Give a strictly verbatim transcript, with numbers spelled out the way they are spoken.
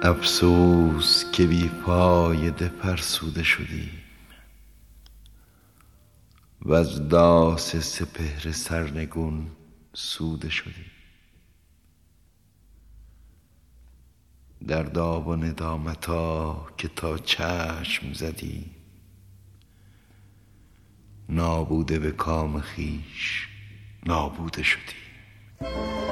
افسوس که بی فایده فرسوده شدی وز داس سپهر سرنگون سوده شدی. دردا و ندامتا که تا چشم زدی نابوده به کام خویش نابوده شدی.